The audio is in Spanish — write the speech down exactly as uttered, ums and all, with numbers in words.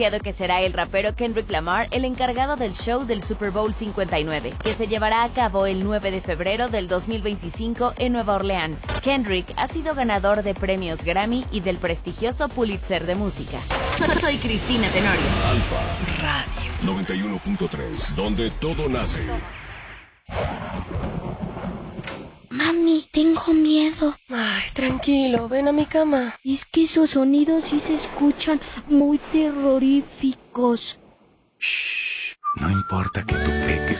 que será el rapero Kendrick Lamar el encargado del show del Super Bowl cincuenta y nueve, que se llevará a cabo el nueve de febrero del dos mil veinticinco en Nueva Orleans. Kendrick ha sido ganador de premios Grammy y del prestigioso Pulitzer de música. Soy Cristina Tenorio. Alfa Radio noventa y uno punto tres, donde todo nace. Mami, tengo miedo. Ay, tranquilo, ven a mi cama. Es que esos sonidos sí se escuchan muy terroríficos. Shh, no importa que tú peques